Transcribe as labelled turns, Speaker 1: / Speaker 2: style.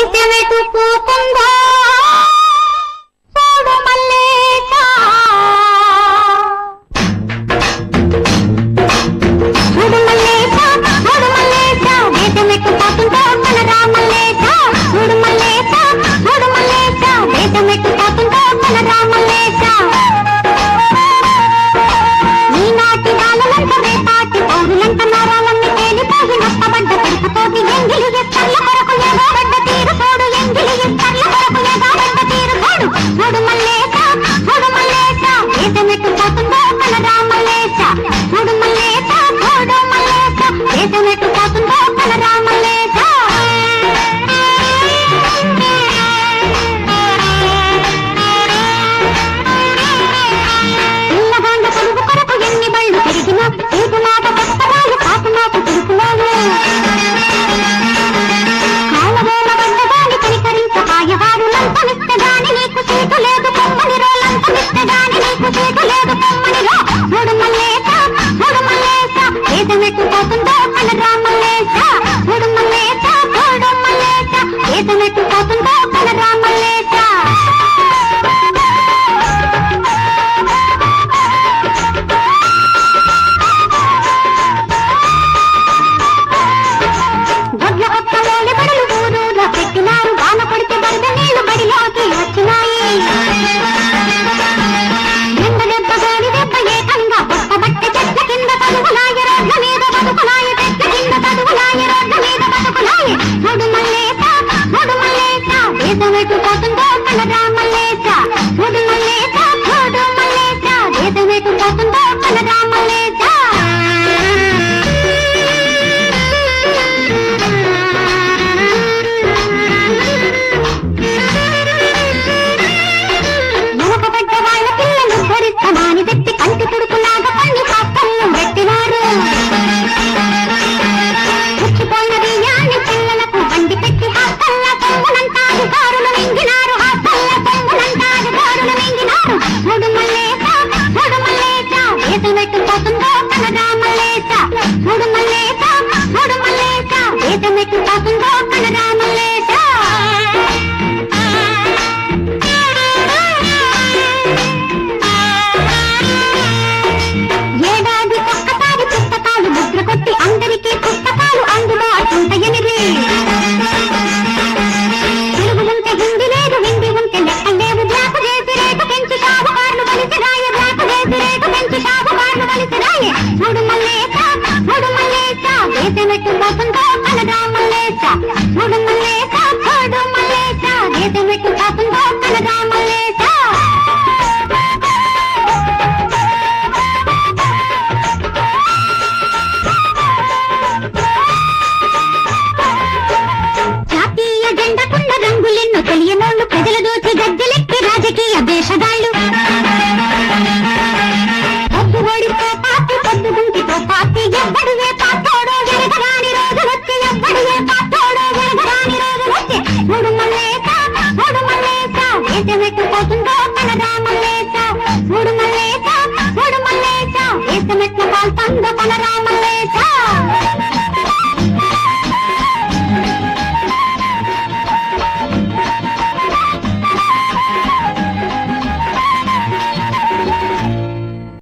Speaker 1: దేశమెటు పోతుందో చూడు మల్లేశ చూడు మల్లేశ చూడు మల్లేశ దేశమెటు పోతుందో కనరా మల్లేశ చూడు మల్లేశ చూడు మల్లేశ దేశమెటు పోతుందో కనరా మల్లేశ ఈనాటి నాలంత రేపాటి పౌరులంత నరాలన్నీ తేలిపోయి నష్టపడ్డ పెడుకుతోటి ఎంగిలి ఎత్తర్ల కొరకు ఎగాబడ్డ తీరు చూడు ఎంగిలి ఎత్తర్ల కొరకు ఎగాబడ్డ తీరు చూడు చూడు మల్లేశ చూడు మల్లేశ దేశమెట్టు పోతుందో కనరా మల్లేశ చూడు మల్లేశ చూడు మల్లేశ దేశమెట్టు పోతుందో కనరా మల్లేశ పిల్లగాండ పొడుగు కొరకు ఎన్ని బళ్ళు తిరిగినా తీపు మాట పుస్తకాలు కాపు మాకు తిరుగులాలు కాళ్ళవేల పడ్డదాని కనికరించబాయవారు లంచమిస్తగాని నీకు సీటు లేదు కొమ్మని రో లంచమిస్తగాని నీకు సీటు లేదు కొమ్మని రో చూడు మల్లేశ చూడు మల్లేశ దేశమెట్టు పోతుందో కనరా మల్లేశ చూడు మల్లేశ చూడు మల్లేశ దేశమెట్టు పోతుందో కనరా మల్లేశ గొడ్ల కొత్తలోని బడులు ఊరూరా పెట్టినారు వాన పడితే వరద నీళ్లు బడిలోకి వచ్చినాయి ఎండ దెబ్బ గాలి దెబ్బ ఏకంగా పొట్టబట్టే చెట్ల కింద తడుగులాయి రోడ్ల మీద బతుకులాయి చెట్ల కింద తడుగులాయి రోడ్ల మీద బతుకులాయి చూడు మల్లేశ చూడు మల్లేశ దేశమెటు పోతుందో కనరా మల్లేశ చూడు మల్లేశ చూడు మల్లేశ దేశమెటు పోతుందో కనరా మల్లేశ మునకబడ్డ వాళ్ళ పిల్లలు ధరిస్తమాని పెట్టి కంటి తుడుకులాగా పండి పాత్రలు పెట్టినారు పుచ్చిపోయిన బియ్యాన్ని పిల్లలకు బండి పెట్టి హాస్టల్ల పొంగునంతా అధికారులు మింగినారు హాస్టల్ల పొంగునంతా అధికారులు మింగినారు చూడు మల్లేశ చూడు మల్లేశ దేశమెట్టు పోతుందో కనరా మల్లేశ చూడు మల్లేశ చూడు మల్లేశ దేశమెట్టు పోతుందో కనరా మల్లేశ ఏడాది ఒక్కసారి పుస్తకాలు ముద్ర కొట్టి అందరికీ పుస్తకాలు అందుబాటుంటాయనిరి తెలుగు ఉంటే హిందీ లేదు హిందీ ఉంటే లెక్కలు లేవు బ్లాకు చేసి రేటు పెంచి షావుకారులు కలిసి రాయ బ్లాకు చేసి రేటు పెంచి షావుకారులు కలిసి రాయ చూడు మల్లేశ చూడు మల్లేశ దేశమెట్టు పోతుందో కనరా మల్లేశ చూడు మల్లేశ చూడు మల్లేశ దేశమెట్టు పోతుందో కనరా మల్లేశ జాతీయ జెండకున్న రంగులెన్నో తెలియనోళ్ళు ప్రజల దోచి గద్దెలెక్కి రాజకీయ వేషగాళ్ళు పొద్దు ఓడితో పార్టీ పొద్దు గుంటితో పార్టీ ఎవ్వడివే పాటోడో ఎరగరాని రోజు వచ్చి ఎవ్వడివే పాటోడో ఎరగరాని రోజు వచ్చి చూడు మల్లేశ చూడు మల్లేశ దేశమెట్టు పోతుందో కనరా మల్లేశ చూడు మల్లేశ చూడు మల్లేశ దేశమెట్టు పాల్పందో కనరా